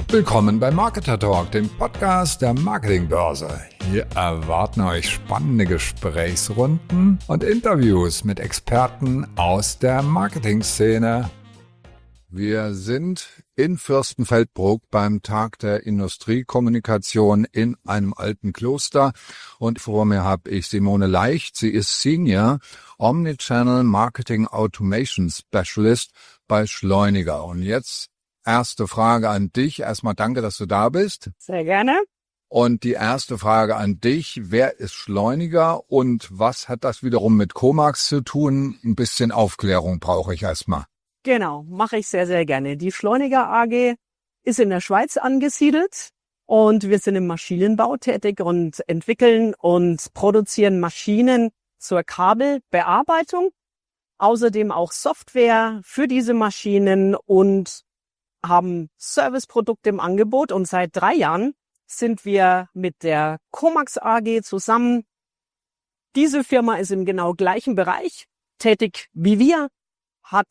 Willkommen bei Marketer Talk, dem Podcast der Marketingbörse. Hier erwarten euch spannende Gesprächsrunden und Interviews mit Experten aus der Marketingszene. Wir sind in Fürstenfeldbruck beim Tag der Industriekommunikation in einem alten Kloster und vor mir habe ich Simone Leicht. Sie ist Senior Omnichannel Marketing Automation Specialist bei Schleuniger. Und jetzt erste Frage an dich. Erstmal danke, dass du da bist. Sehr gerne. Und die erste Frage an dich. Wer ist Schleuniger und was hat das wiederum mit Comax zu tun? Ein bisschen Aufklärung brauche ich erstmal. Genau, mache ich sehr, sehr gerne. Die Schleuniger AG ist in der Schweiz angesiedelt und wir sind im Maschinenbau tätig und entwickeln und produzieren Maschinen zur Kabelbearbeitung. Außerdem auch Software für diese Maschinen und haben Serviceprodukte im Angebot. Und seit 3 Jahren sind wir mit der Comax AG zusammen. Diese Firma ist im genau gleichen Bereich tätig wie wir, hat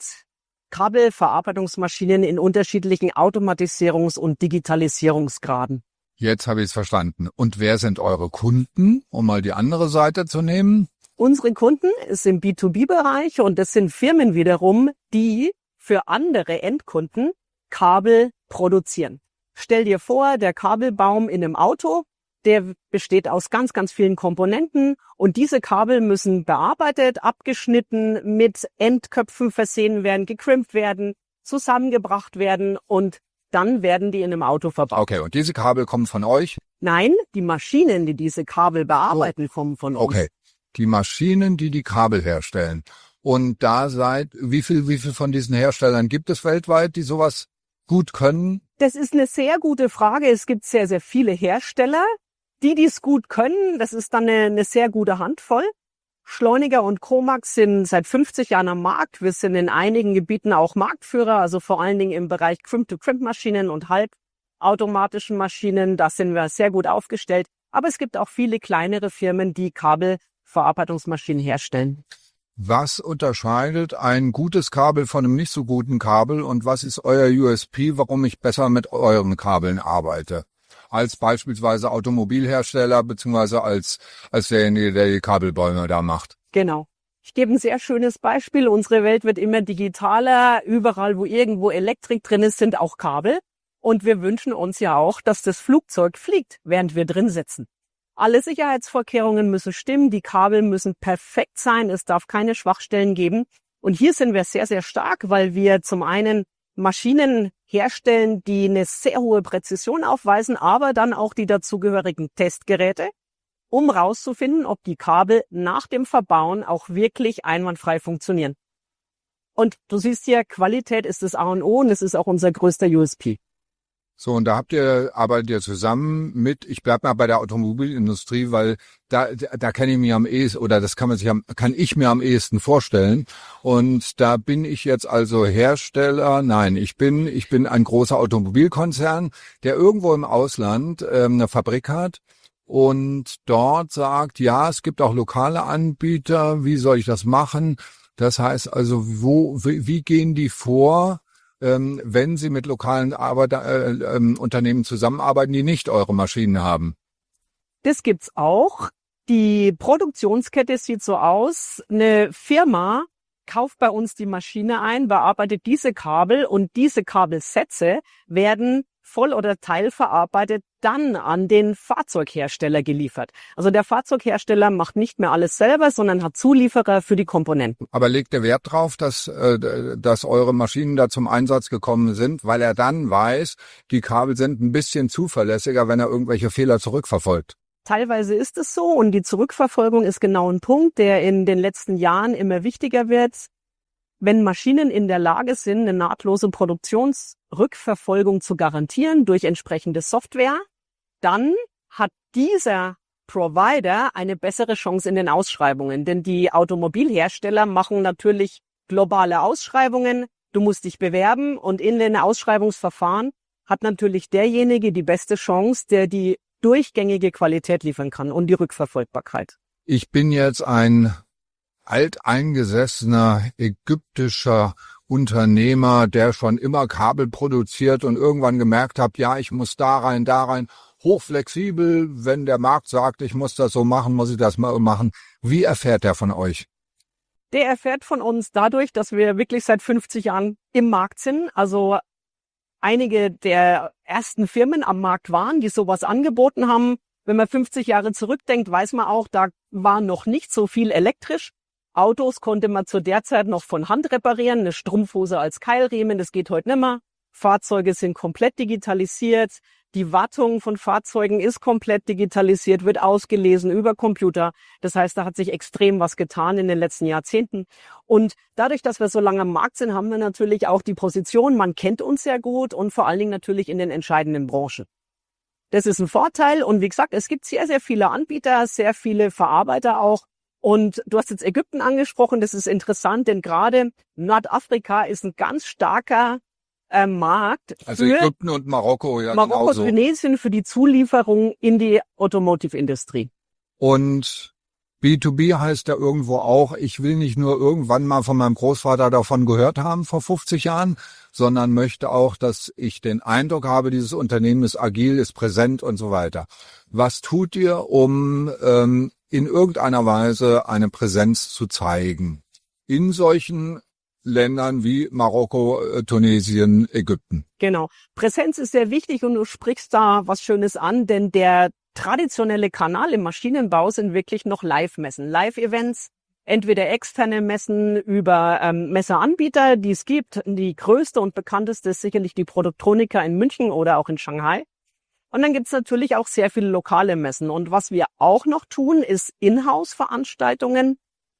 Kabelverarbeitungsmaschinen in unterschiedlichen Automatisierungs- und Digitalisierungsgraden. Jetzt habe ich es verstanden. Und wer sind eure Kunden, um mal die andere Seite zu nehmen? Unsere Kunden ist im B2B-Bereich und das sind Firmen wiederum, die für andere Endkunden Kabel produzieren. Stell dir vor, der Kabelbaum in einem Auto, der besteht aus ganz, ganz vielen Komponenten und diese Kabel müssen bearbeitet, abgeschnitten, mit Endköpfen versehen werden, gecrimpt werden, zusammengebracht werden und dann werden die in einem Auto verbaut. Okay, und diese Kabel kommen von euch? Nein, die Maschinen, die diese Kabel bearbeiten, kommen von uns. Okay, die Maschinen, die die Kabel herstellen. Und da wie viel von diesen Herstellern gibt es weltweit, die sowas gut können? Das ist eine sehr gute Frage. Es gibt sehr, sehr viele Hersteller. Die es gut können, das ist dann eine sehr gute Handvoll. Schleuniger und Comax sind seit 50 Jahren am Markt. Wir sind in einigen Gebieten auch Marktführer, also vor allen Dingen im Bereich Crimp-to-Crimp-Maschinen und halbautomatischen Maschinen. Da sind wir sehr gut aufgestellt. Aber es gibt auch viele kleinere Firmen, die Kabelverarbeitungsmaschinen herstellen. Was unterscheidet ein gutes Kabel von einem nicht so guten Kabel und was ist euer USP, warum ich besser mit euren Kabeln arbeite? Als beispielsweise Automobilhersteller beziehungsweise als derjenige, der die Kabelbäume da macht. Genau. Ich gebe ein sehr schönes Beispiel. Unsere Welt wird immer digitaler. Überall, wo irgendwo Elektrik drin ist, sind auch Kabel. Und wir wünschen uns ja auch, dass das Flugzeug fliegt, während wir drin sitzen. Alle Sicherheitsvorkehrungen müssen stimmen. Die Kabel müssen perfekt sein. Es darf keine Schwachstellen geben. Und hier sind wir sehr, sehr stark, weil wir zum einen Maschinen herstellen, die eine sehr hohe Präzision aufweisen, aber dann auch die dazugehörigen Testgeräte, um rauszufinden, ob die Kabel nach dem Verbauen auch wirklich einwandfrei funktionieren. Und du siehst hier, Qualität ist das A und O und es ist auch unser größter USP. So, und da arbeitet ihr zusammen mit, ich bleib mal bei der Automobilindustrie, weil da kenne ich mir am ehesten, oder das kann ich mir am ehesten vorstellen. Und da bin ich jetzt also Hersteller, nein, ich bin ein großer Automobilkonzern, der irgendwo im Ausland eine Fabrik hat und dort sagt, ja, es gibt auch lokale Anbieter, wie soll ich das machen? Das heißt also, wie gehen die vor, wenn Sie mit lokalen Unternehmen zusammenarbeiten, die nicht eure Maschinen haben? Das gibt's auch. Die Produktionskette sieht so aus. Eine Firma kauft bei uns die Maschine ein, bearbeitet diese Kabel und diese Kabelsätze werden voll- oder teilverarbeitet dann an den Fahrzeughersteller geliefert. Also der Fahrzeughersteller macht nicht mehr alles selber, sondern hat Zulieferer für die Komponenten. Aber legt er Wert drauf, dass eure Maschinen da zum Einsatz gekommen sind, weil er dann weiß, die Kabel sind ein bisschen zuverlässiger, wenn er irgendwelche Fehler zurückverfolgt? Teilweise ist es so und die Zurückverfolgung ist genau ein Punkt, der in den letzten Jahren immer wichtiger wird. Wenn Maschinen in der Lage sind, eine nahtlose Produktionsrückverfolgung zu garantieren durch entsprechende Software, dann hat dieser Provider eine bessere Chance in den Ausschreibungen. Denn die Automobilhersteller machen natürlich globale Ausschreibungen. Du musst dich bewerben und in den Ausschreibungsverfahren hat natürlich derjenige die beste Chance, der die durchgängige Qualität liefern kann und die Rückverfolgbarkeit. Ich bin jetzt ein alteingesessener ägyptischer Unternehmer, der schon immer Kabel produziert und irgendwann gemerkt hat, ja, ich muss da rein, hochflexibel, wenn der Markt sagt, ich muss das so machen, muss ich das mal machen. Wie erfährt er von euch? Der erfährt von uns dadurch, dass wir wirklich seit 50 Jahren im Markt sind. Also einige der ersten Firmen am Markt waren, die sowas angeboten haben. Wenn man 50 Jahre zurückdenkt, weiß man auch, da war noch nicht so viel elektrisch. Autos konnte man zu der Zeit noch von Hand reparieren, eine Strumpfhose als Keilriemen, das geht heute nicht mehr. Fahrzeuge sind komplett digitalisiert. Die Wartung von Fahrzeugen ist komplett digitalisiert, wird ausgelesen über Computer. Das heißt, da hat sich extrem was getan in den letzten Jahrzehnten. Und dadurch, dass wir so lange am Markt sind, haben wir natürlich auch die Position, man kennt uns sehr gut und vor allen Dingen natürlich in den entscheidenden Branchen. Das ist ein Vorteil und wie gesagt, es gibt sehr, sehr viele Anbieter, sehr viele Verarbeiter auch. Und du hast jetzt Ägypten angesprochen, das ist interessant, denn gerade Nordafrika ist ein ganz starker Markt Also für Ägypten und Marokko, ja, Marokko, genauso. Tunesien für die Zulieferung in die Automotive-Industrie. Und B2B heißt ja irgendwo auch, ich will nicht nur irgendwann mal von meinem Großvater davon gehört haben vor 50 Jahren, sondern möchte auch, dass ich den Eindruck habe, dieses Unternehmen ist agil, ist präsent und so weiter. Was tut ihr, um in irgendeiner Weise eine Präsenz zu zeigen in solchen Ländern wie Marokko, Tunesien, Ägypten? Genau. Präsenz ist sehr wichtig und du sprichst da was Schönes an, denn der traditionelle Kanal im Maschinenbau sind wirklich noch Live-Messen, Live-Events, entweder externe Messen über Messeanbieter, die es gibt. Die größte und bekannteste ist sicherlich die Produktronika in München oder auch in Shanghai. Und dann gibt's natürlich auch sehr viele lokale Messen. Und was wir auch noch tun, ist Inhouse-Veranstaltungen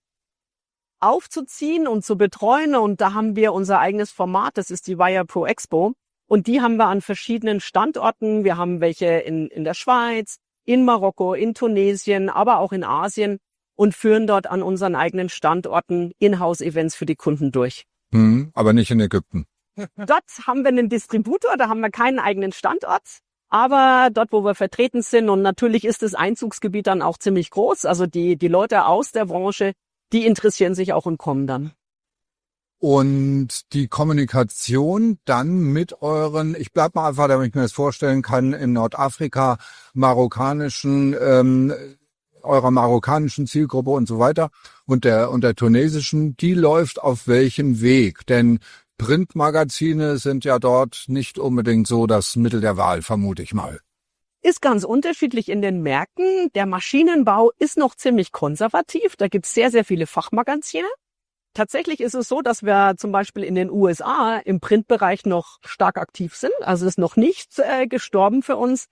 aufzuziehen und zu betreuen. Und da haben wir unser eigenes Format, das ist die Wire Pro Expo. Und die haben wir an verschiedenen Standorten. Wir haben welche in der Schweiz, in Marokko, in Tunesien, aber auch in Asien und führen dort an unseren eigenen Standorten Inhouse-Events für die Kunden durch. Aber nicht in Ägypten. Dort haben wir einen Distributor, da haben wir keinen eigenen Standort. Aber dort, wo wir vertreten sind, und natürlich ist das Einzugsgebiet dann auch ziemlich groß, also die Leute aus der Branche, die interessieren sich auch und kommen dann. Und die Kommunikation dann mit euren, ich bleib mal einfach, damit ich mir das vorstellen kann, in Nordafrika, eurer marokkanischen Zielgruppe und so weiter und der tunesischen, die läuft auf welchem Weg? Denn Printmagazine sind ja dort nicht unbedingt so das Mittel der Wahl, vermute ich mal. Ist ganz unterschiedlich in den Märkten. Der Maschinenbau ist noch ziemlich konservativ. Da gibt es sehr, sehr viele Fachmagazine. Tatsächlich ist es so, dass wir zum Beispiel in den USA im Printbereich noch stark aktiv sind. Also ist noch nicht gestorben für uns.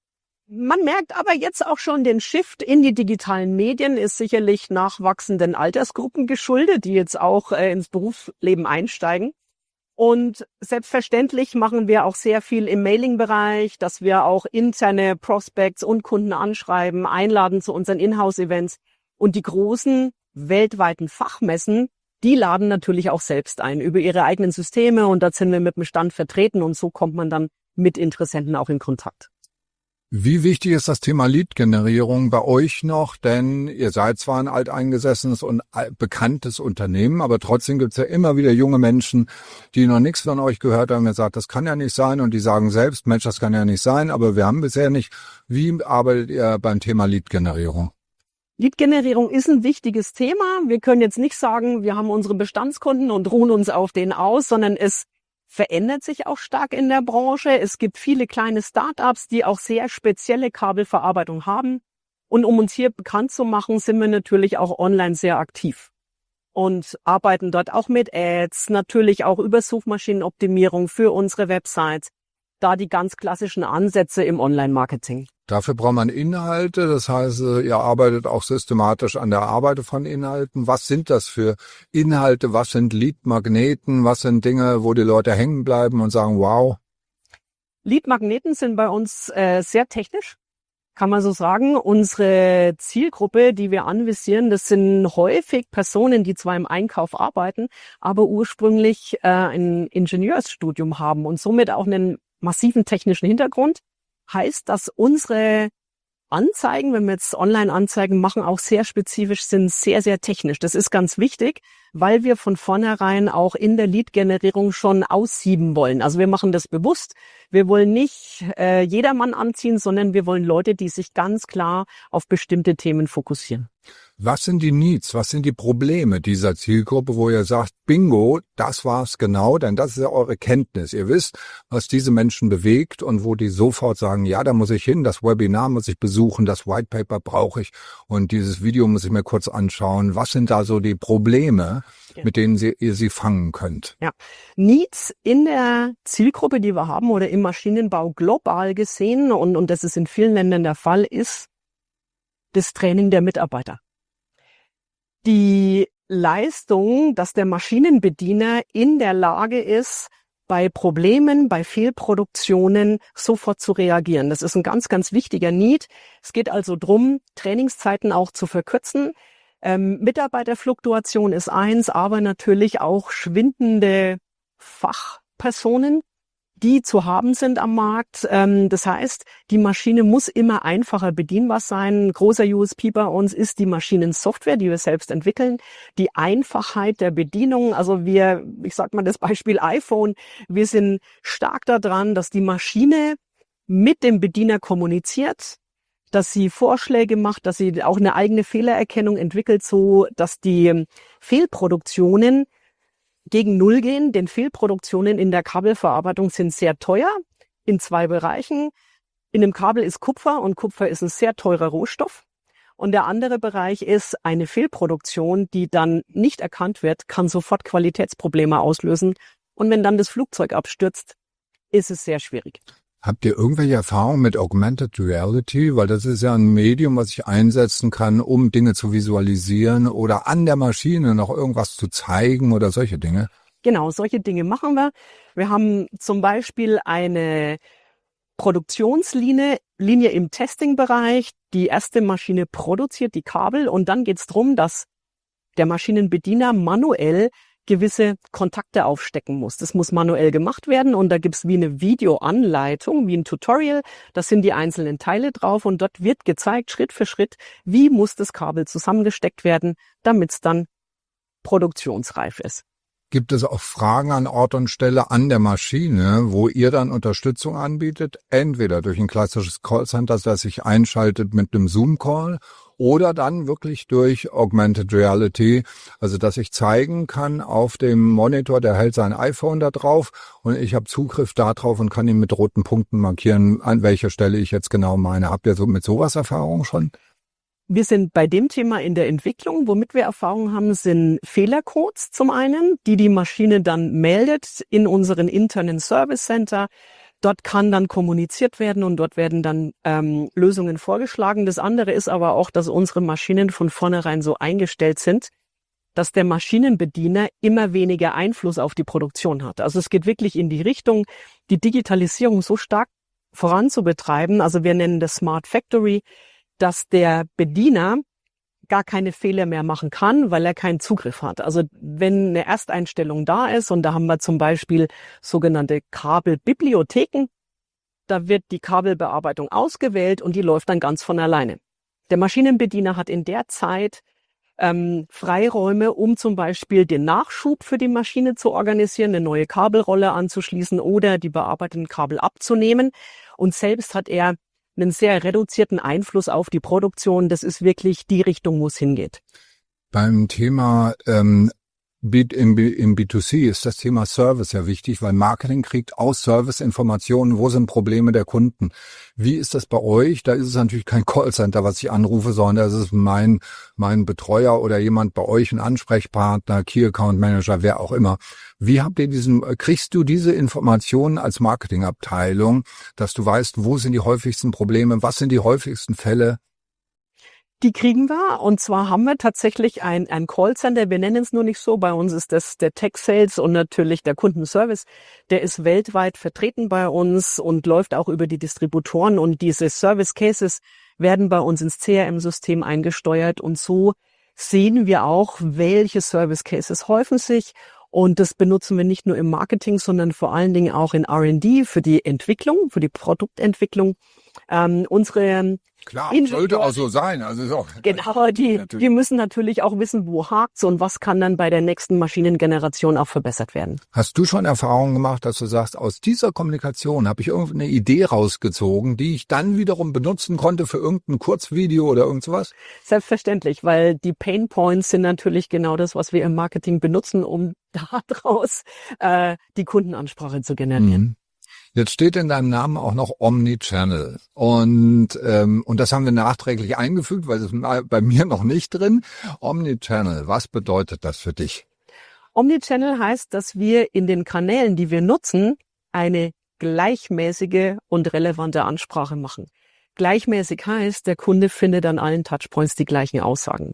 Man merkt aber jetzt auch schon den Shift in die digitalen Medien, ist sicherlich nachwachsenden Altersgruppen geschuldet, die jetzt auch ins Berufsleben einsteigen. Und selbstverständlich machen wir auch sehr viel im Mailing-Bereich, dass wir auch interne Prospects und Kunden anschreiben, einladen zu unseren Inhouse-Events. Und die großen weltweiten Fachmessen, die laden natürlich auch selbst ein über ihre eigenen Systeme. Und da sind wir mit dem Stand vertreten und so kommt man dann mit Interessenten auch in Kontakt. Wie wichtig ist das Thema Lead-Generierung bei euch noch? Denn ihr seid zwar ein alteingesessenes und bekanntes Unternehmen, aber trotzdem gibt's ja immer wieder junge Menschen, die noch nichts von euch gehört haben und gesagt, das kann ja nicht sein. Und die sagen selbst, Mensch, das kann ja nicht sein, aber wir haben bisher nicht. Wie arbeitet ihr beim Thema Lead-Generierung? Lead-Generierung ist ein wichtiges Thema. Wir können jetzt nicht sagen, wir haben unsere Bestandskunden und ruhen uns auf denen aus, sondern es verändert sich auch stark in der Branche. Es gibt viele kleine Start-ups, die auch sehr spezielle Kabelverarbeitung haben. Und um uns hier bekannt zu machen, sind wir natürlich auch online sehr aktiv und arbeiten dort auch mit Ads, natürlich auch über Suchmaschinenoptimierung für unsere Websites, da die ganz klassischen Ansätze im Online-Marketing. Dafür braucht man Inhalte, das heißt, ihr arbeitet auch systematisch an der Arbeit von Inhalten. Was sind das für Inhalte? Was sind Lead-Magneten? Was sind Dinge, wo die Leute hängen bleiben und sagen, wow? Lead-Magneten sind bei uns sehr technisch, kann man so sagen. Unsere Zielgruppe, die wir anvisieren, das sind häufig Personen, die zwar im Einkauf arbeiten, aber ursprünglich ein Ingenieursstudium haben und somit auch einen massiven technischen Hintergrund. Heißt, dass unsere Anzeigen, wenn wir jetzt Online-Anzeigen machen, auch sehr spezifisch sind, sehr, sehr technisch. Das ist ganz wichtig, weil wir von vornherein auch in der Lead-Generierung schon aussieben wollen. Also wir machen das bewusst. Wir wollen nicht jedermann anziehen, sondern wir wollen Leute, die sich ganz klar auf bestimmte Themen fokussieren. Was sind die Needs, was sind die Probleme dieser Zielgruppe, wo ihr sagt, bingo, das war's genau, denn das ist ja eure Kenntnis. Ihr wisst, was diese Menschen bewegt und wo die sofort sagen, ja, da muss ich hin, das Webinar muss ich besuchen, das White Paper brauche ich und dieses Video muss ich mir kurz anschauen. Was sind da so die Probleme, mit denen ihr sie fangen könnt? Ja, Needs in der Zielgruppe, die wir haben oder im Maschinenbau global gesehen und das ist in vielen Ländern der Fall, ist das Training der Mitarbeiter. Die Leistung, dass der Maschinenbediener in der Lage ist, bei Problemen, bei Fehlproduktionen sofort zu reagieren. Das ist ein ganz, ganz wichtiger Need. Es geht also darum, Trainingszeiten auch zu verkürzen. Mitarbeiterfluktuation ist eins, aber natürlich auch schwindende Fachpersonen, die zu haben sind am Markt. Das heißt, die Maschine muss immer einfacher bedienbar sein. Ein großer USP bei uns ist die Maschinensoftware, die wir selbst entwickeln. Die Einfachheit der Bedienung. Also ich sag mal das Beispiel iPhone. Wir sind stark daran, dass die Maschine mit dem Bediener kommuniziert, dass sie Vorschläge macht, dass sie auch eine eigene Fehlererkennung entwickelt, so dass die Fehlproduktionen gegen Null gehen, denn Fehlproduktionen in der Kabelverarbeitung sind sehr teuer in zwei Bereichen. In dem Kabel ist Kupfer und Kupfer ist ein sehr teurer Rohstoff. Und der andere Bereich ist eine Fehlproduktion, die dann nicht erkannt wird, kann sofort Qualitätsprobleme auslösen. Und wenn dann das Flugzeug abstürzt, ist es sehr schwierig. Habt ihr irgendwelche Erfahrungen mit Augmented Reality? Weil das ist ja ein Medium, was ich einsetzen kann, um Dinge zu visualisieren oder an der Maschine noch irgendwas zu zeigen oder solche Dinge. Genau, solche Dinge machen wir. Wir haben zum Beispiel eine Produktionslinie im Testing-Bereich. Die erste Maschine produziert die Kabel und dann geht es darum, dass der Maschinenbediener manuell gewisse Kontakte aufstecken muss. Das muss manuell gemacht werden und da gibt's wie eine Videoanleitung, wie ein Tutorial. Da sind die einzelnen Teile drauf und dort wird gezeigt, Schritt für Schritt, wie muss das Kabel zusammengesteckt werden, damit es dann produktionsreif ist. Gibt es auch Fragen an Ort und Stelle an der Maschine, wo ihr dann Unterstützung anbietet? Entweder durch ein klassisches Callcenter, das sich einschaltet mit einem Zoom-Call oder dann wirklich durch Augmented Reality, also dass ich zeigen kann auf dem Monitor, der hält sein iPhone da drauf und ich habe Zugriff da drauf und kann ihn mit roten Punkten markieren, an welcher Stelle ich jetzt genau meine. Habt ihr so mit sowas Erfahrung schon? Wir sind bei dem Thema in der Entwicklung. Womit wir Erfahrung haben, sind Fehlercodes zum einen, die Maschine dann meldet in unseren internen Service Center. Dort kann dann kommuniziert werden und dort werden dann Lösungen vorgeschlagen. Das andere ist aber auch, dass unsere Maschinen von vornherein so eingestellt sind, dass der Maschinenbediener immer weniger Einfluss auf die Produktion hat. Also es geht wirklich in die Richtung, die Digitalisierung so stark voranzubetreiben. Also wir nennen das Smart Factory, dass der Bediener gar keine Fehler mehr machen kann, weil er keinen Zugriff hat. Also wenn eine Ersteinstellung da ist und da haben wir zum Beispiel sogenannte Kabelbibliotheken, da wird die Kabelbearbeitung ausgewählt und die läuft dann ganz von alleine. Der Maschinenbediener hat in der Zeit Freiräume, um zum Beispiel den Nachschub für die Maschine zu organisieren, eine neue Kabelrolle anzuschließen oder die bearbeiteten Kabel abzunehmen. Und selbst hat er einen sehr reduzierten Einfluss auf die Produktion. Das ist wirklich die Richtung, wo es hingeht. Beim Thema im B2C ist das Thema Service ja wichtig, weil Marketing kriegt aus Service Informationen, wo sind Probleme der Kunden. Wie ist das bei euch? Da ist es natürlich kein Callcenter, was ich anrufe, sondern es ist mein Betreuer oder jemand bei euch, ein Ansprechpartner, Key Account Manager, wer auch immer. Wie habt ihr kriegst du diese Informationen als Marketingabteilung, dass du weißt, wo sind die häufigsten Probleme, was sind die häufigsten Fälle? Die kriegen wir und zwar haben wir tatsächlich ein Callcenter, wir nennen es nur nicht so, bei uns ist das der Tech Sales und natürlich der Kundenservice, der ist weltweit vertreten bei uns und läuft auch über die Distributoren und diese Service Cases werden bei uns ins CRM-System eingesteuert und so sehen wir auch, welche Service Cases häufen sich und das benutzen wir nicht nur im Marketing, sondern vor allen Dingen auch in R&D für die Entwicklung, für die Produktentwicklung. Unsere Klar, sollte auch so sein. Also ist auch genau, die müssen natürlich auch wissen, wo hakt's und was kann dann bei der nächsten Maschinengeneration auch verbessert werden. Hast du schon Erfahrungen gemacht, dass du sagst, aus dieser Kommunikation habe ich irgendeine Idee rausgezogen, die ich dann wiederum benutzen konnte für irgendein Kurzvideo oder irgend sowas? Selbstverständlich, weil die Pain Points sind natürlich genau das, was wir im Marketing benutzen, um daraus die Kundenansprache zu generieren. Mhm. Jetzt steht in deinem Namen auch noch Omnichannel und das haben wir nachträglich eingefügt, weil das ist bei mir noch nicht drin. Omnichannel, was bedeutet das für dich? Omnichannel heißt, dass wir in den Kanälen, die wir nutzen, eine gleichmäßige und relevante Ansprache machen. Gleichmäßig heißt, der Kunde findet an allen Touchpoints die gleichen Aussagen.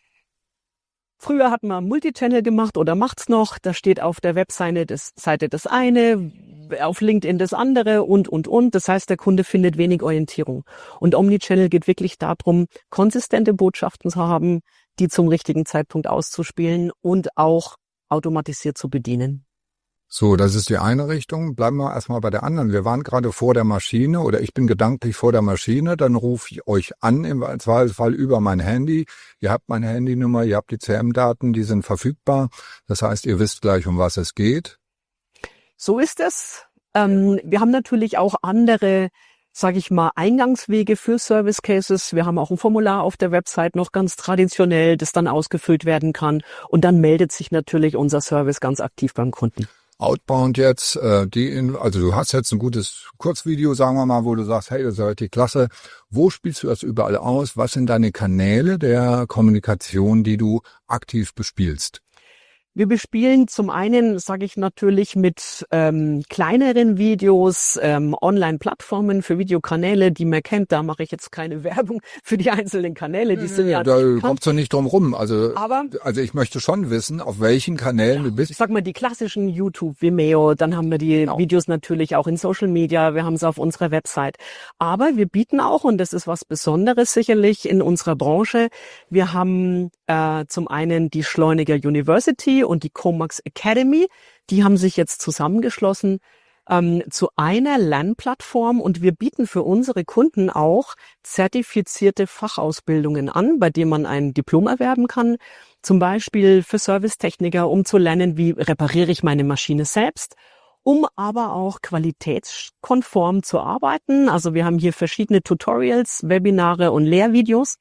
Früher hat man Multichannel gemacht oder macht's noch. Da steht auf der Webseite das eine, auf LinkedIn das andere und. Das heißt, der Kunde findet wenig Orientierung. Und Omnichannel geht wirklich darum, konsistente Botschaften zu haben, die zum richtigen Zeitpunkt auszuspielen und auch automatisiert zu bedienen. So, das ist die eine Richtung. Bleiben wir erstmal bei der anderen. Wir waren gerade vor der Maschine oder ich bin gedanklich vor der Maschine. Dann rufe ich euch an, im Zweifelsfall über mein Handy. Ihr habt meine Handynummer, ihr habt die CM-Daten, die sind verfügbar. Das heißt, ihr wisst gleich, um was es geht. So ist es. Wir haben natürlich auch andere, sage ich mal, Eingangswege für Service Cases. Wir haben auch ein Formular auf der Website noch ganz traditionell, das dann ausgefüllt werden kann. Und dann meldet sich natürlich unser Service ganz aktiv beim Kunden. Outbound jetzt, also du hast jetzt ein gutes Kurzvideo, sagen wir mal, wo du sagst, hey, das ist richtig klasse. Wo spielst du das überall aus? Was sind deine Kanäle der Kommunikation, die du aktiv bespielst? Wir bespielen zum einen, sage ich natürlich, mit kleineren Videos, Online-Plattformen für Videokanäle, die man kennt. Da mache ich jetzt keine Werbung für die einzelnen Kanäle. Die sind ja da kommst du nicht drum rum. Also ich möchte schon wissen, auf welchen Kanälen du bist. Ich sag mal, die klassischen YouTube, Vimeo, dann haben wir die Videos natürlich auch in Social Media, wir haben sie auf unserer Website. Aber wir bieten auch, und das ist was Besonderes sicherlich in unserer Branche, wir haben zum einen die Schleuniger University und die Comax Academy, die haben sich jetzt zusammengeschlossen zu einer Lernplattform und wir bieten für unsere Kunden auch zertifizierte Fachausbildungen an, bei denen man ein Diplom erwerben kann, zum Beispiel für Servicetechniker, um zu lernen, wie repariere ich meine Maschine selbst, um aber auch qualitätskonform zu arbeiten. Also wir haben hier verschiedene Tutorials, Webinare und Lehrvideos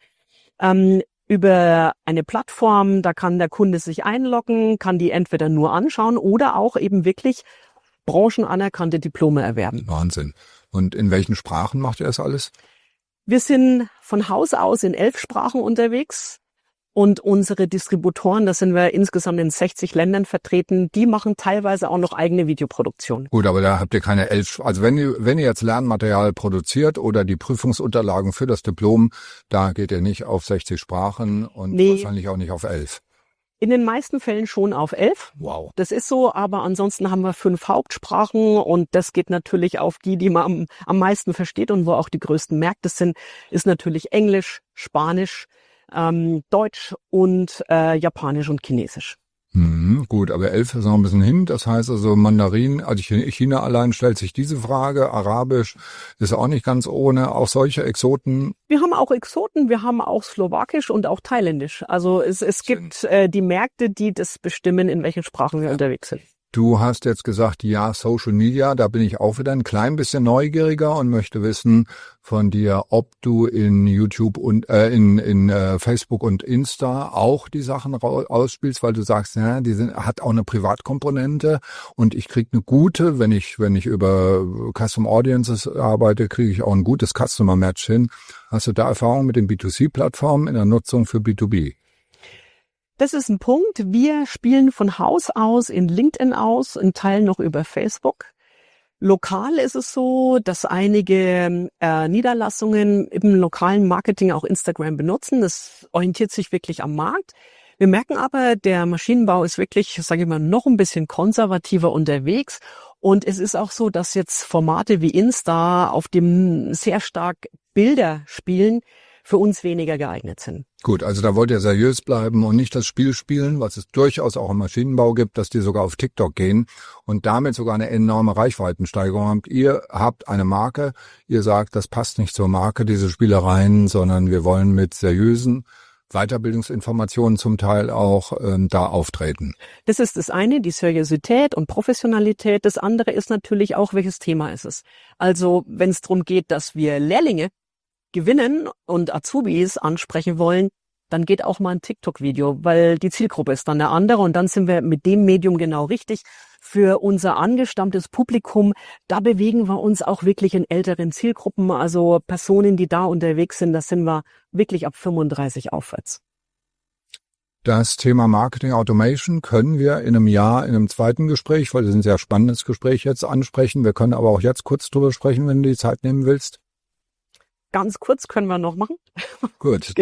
über eine Plattform, da kann der Kunde sich einloggen, kann die entweder nur anschauen oder auch eben wirklich branchenanerkannte Diplome erwerben. Wahnsinn. Und in welchen Sprachen macht ihr das alles? Wir sind von Haus aus in 11 Sprachen unterwegs und unsere Distributoren, da sind wir insgesamt in 60 Ländern vertreten, die machen teilweise auch noch eigene Videoproduktion. Gut, aber da habt ihr keine 11, also wenn ihr jetzt Lernmaterial produziert oder die Prüfungsunterlagen für das Diplom, da geht ihr nicht auf 60 Sprachen und wahrscheinlich auch nicht auf 11. In den meisten Fällen schon auf 11. Wow. Das ist so, aber ansonsten haben wir 5 Hauptsprachen und das geht natürlich auf die man am meisten versteht und wo auch die größten Märkte sind, ist natürlich Englisch, Spanisch, Deutsch und Japanisch und Chinesisch. Gut, aber 11 ist noch ein bisschen hin. Das heißt also Mandarin, also China allein stellt sich diese Frage. Arabisch ist auch nicht ganz ohne. Auch solche Exoten. Wir haben auch Exoten, wir haben auch Slowakisch und auch Thailändisch. Also es gibt die Märkte, die das bestimmen, in welchen Sprachen wir unterwegs sind. Du hast jetzt gesagt, ja, Social Media, da bin ich auch wieder ein klein bisschen neugieriger und möchte wissen von dir, ob du in YouTube und in Facebook und Insta auch die Sachen ausspielst, weil du sagst, ja, hat auch eine Privatkomponente und ich kriege eine gute, wenn ich über Custom Audiences arbeite, kriege ich auch ein gutes Customer Match hin. Hast du da Erfahrung mit den B2C-Plattformen in der Nutzung für B2B? Das ist ein Punkt. Wir spielen von Haus aus in LinkedIn aus, in Teilen noch über Facebook. Lokal ist es so, dass einige Niederlassungen im lokalen Marketing auch Instagram benutzen. Das orientiert sich wirklich am Markt. Wir merken aber, der Maschinenbau ist wirklich, sage ich mal, noch ein bisschen konservativer unterwegs. Und es ist auch so, dass jetzt Formate wie Insta, auf dem sehr stark Bilder spielen, für uns weniger geeignet sind. Gut, also da wollt ihr seriös bleiben und nicht das Spiel spielen, was es durchaus auch im Maschinenbau gibt, dass die sogar auf TikTok gehen und damit sogar eine enorme Reichweitensteigerung habt. Ihr habt eine Marke, ihr sagt, das passt nicht zur Marke, diese Spielereien, sondern wir wollen mit seriösen Weiterbildungsinformationen zum Teil auch da auftreten. Das ist das eine, die Seriosität und Professionalität. Das andere ist natürlich auch, welches Thema ist es. Also wenn es darum geht, dass wir Lehrlinge gewinnen und Azubis ansprechen wollen, dann geht auch mal ein TikTok-Video, weil die Zielgruppe ist dann eine andere und dann sind wir mit dem Medium genau richtig. Für unser angestammtes Publikum, da bewegen wir uns auch wirklich in älteren Zielgruppen, also Personen, die da unterwegs sind, da sind wir wirklich ab 35 aufwärts. Das Thema Marketing Automation können wir in einem Jahr in einem zweiten Gespräch, weil das ist ein sehr spannendes Gespräch jetzt ansprechen. Wir können aber auch jetzt kurz drüber sprechen, wenn du die Zeit nehmen willst. Ganz kurz können wir noch machen. Gut,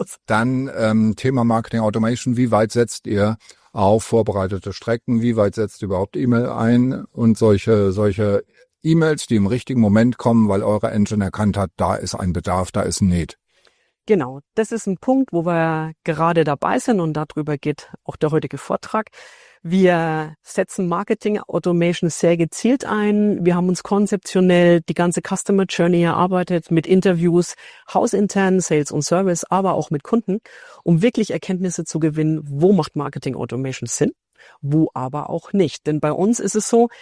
dann Thema Marketing Automation. Wie weit setzt ihr auf vorbereitete Strecken? Wie weit setzt ihr überhaupt E-Mail ein? Und solche E-Mails, die im richtigen Moment kommen, weil eure Engine erkannt hat, da ist ein Bedarf, da ist ein Need. Genau, das ist ein Punkt, wo wir gerade dabei sind und darüber geht auch der heutige Vortrag. Wir setzen Marketing Automation sehr gezielt ein. Wir haben uns konzeptionell die ganze Customer Journey erarbeitet mit Interviews, hausintern, Sales und Service, aber auch mit Kunden, um wirklich Erkenntnisse zu gewinnen, wo macht Marketing Automation Sinn, wo aber auch nicht. Denn bei uns ist es so,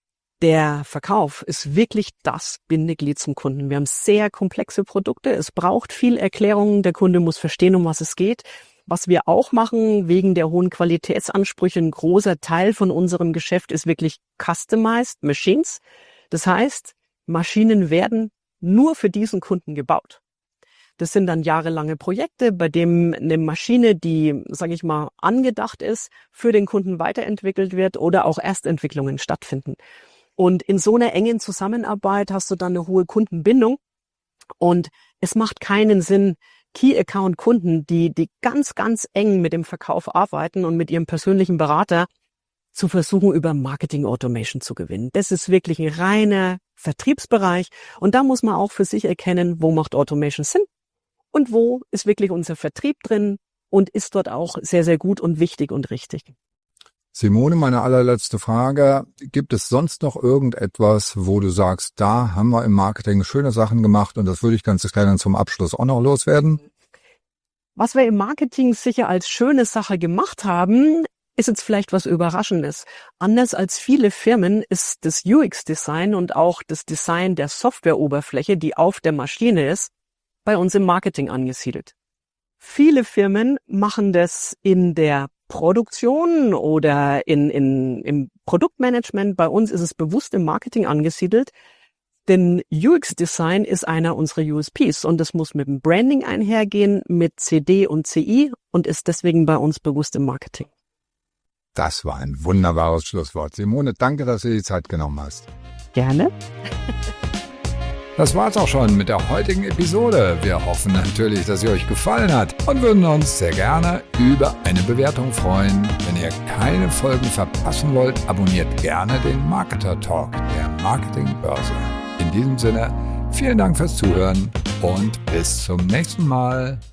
der Verkauf ist wirklich das Bindeglied zum Kunden. Wir haben sehr komplexe Produkte. Es braucht viel Erklärung. Der Kunde muss verstehen, um was es geht. Was wir auch machen, wegen der hohen Qualitätsansprüche, ein großer Teil von unserem Geschäft ist wirklich Customized Machines. Das heißt, Maschinen werden nur für diesen Kunden gebaut. Das sind dann jahrelange Projekte, bei dem eine Maschine, die, sage ich mal, angedacht ist, für den Kunden weiterentwickelt wird oder auch Erstentwicklungen stattfinden. Und in so einer engen Zusammenarbeit hast du dann eine hohe Kundenbindung und es macht keinen Sinn, Key-Account-Kunden, die ganz, ganz eng mit dem Verkauf arbeiten und mit ihrem persönlichen Berater zu versuchen, über Marketing Automation zu gewinnen. Das ist wirklich ein reiner Vertriebsbereich und da muss man auch für sich erkennen, wo macht Automation Sinn und wo ist wirklich unser Vertrieb drin und ist dort auch sehr, sehr gut und wichtig und richtig. Simone, meine allerletzte Frage. Gibt es sonst noch irgendetwas, wo du sagst, da haben wir im Marketing schöne Sachen gemacht und das würde ich ganz gerne zum Abschluss auch noch loswerden? Was wir im Marketing sicher als schöne Sache gemacht haben, ist jetzt vielleicht was Überraschendes. Anders als viele Firmen ist das UX-Design und auch das Design der Softwareoberfläche, die auf der Maschine ist, bei uns im Marketing angesiedelt. Viele Firmen machen das in der Produktion oder im Produktmanagement. Bei uns ist es bewusst im Marketing angesiedelt, denn UX-Design ist einer unserer USPs und das muss mit dem Branding einhergehen, mit CD und CI und ist deswegen bei uns bewusst im Marketing. Das war ein wunderbares Schlusswort. Simone, danke, dass du die Zeit genommen hast. Gerne. Das war's auch schon mit der heutigen Episode. Wir hoffen natürlich, dass sie euch gefallen hat und würden uns sehr gerne über eine Bewertung freuen. Wenn ihr keine Folgen verpassen wollt, abonniert gerne den Marketer Talk der Marketingbörse. In diesem Sinne, vielen Dank fürs Zuhören und bis zum nächsten Mal.